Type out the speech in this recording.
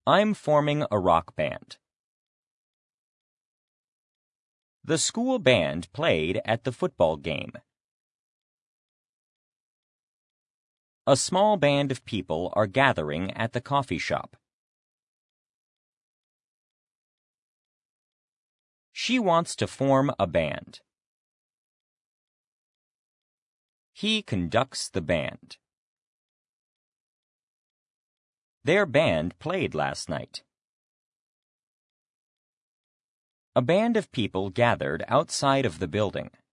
I'm forming a rock band. The school band played at the football game. A small band of people are gathering at the coffee shop. She wants to form a band. He conducts the band. Their band played last night. A band of people gathered outside of the building.